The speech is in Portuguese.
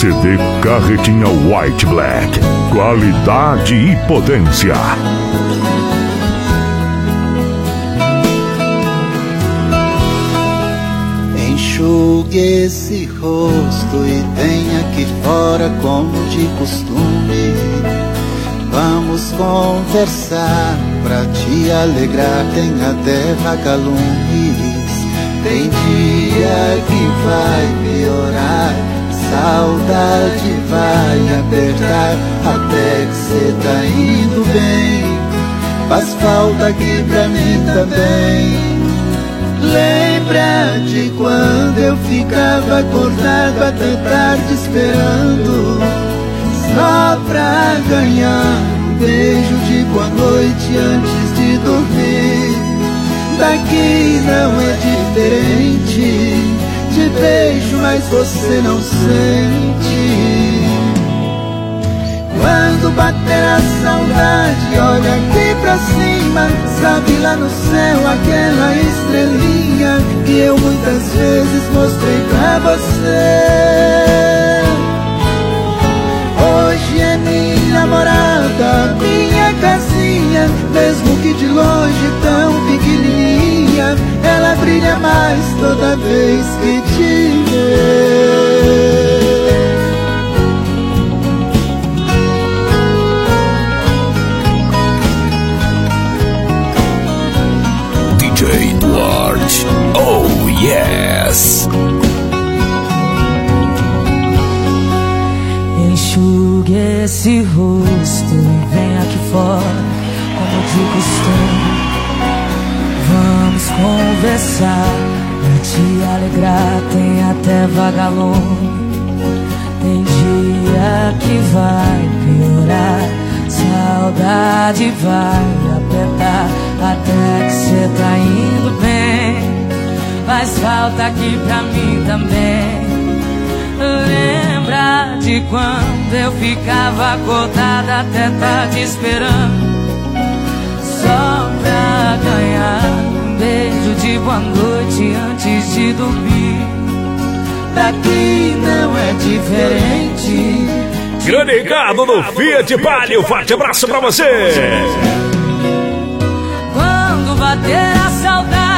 CD Carretinha White Black. Qualidade e potência. Enxugue esse rosto e tenha aqui fora como de costume. Vamos conversar pra te alegrar, tem até vagalumes. Tem dia que vai piorar, saudade vai apertar, até que cê tá indo bem. Faz falta aqui pra mim também. Lembra de quando eu ficava acordado até tarde esperando, só pra ganhar um beijo de boa noite antes de dormir. Daqui não é diferente, te beijo mas você não sente. Quando bater a saudade, olha aqui pra cima, sabe lá no céu aquela estrelinha que eu muitas vezes mostrei pra você. Hoje é minha namorada, minha casinha, mesmo que de longe tão pequenininha, ela brilha mais toda vez que te vê. DJ Duarte, oh yes. Enxugue esse rosto e vem aqui fora, como de costume. Vamos conversar, pra te alegrar, tem até vagalume. Tem dia que vai piorar, saudade vai apertar, até que cê tá indo bem. Faz falta aqui pra mim também. Lembra de quando eu ficava acordada até tarde esperando, só pra ganhar um beijo de boa noite antes de dormir. Daqui não é diferente. Grande Ricardo do Fiat Palio, forte abraço pra você. Quando bater a saudade,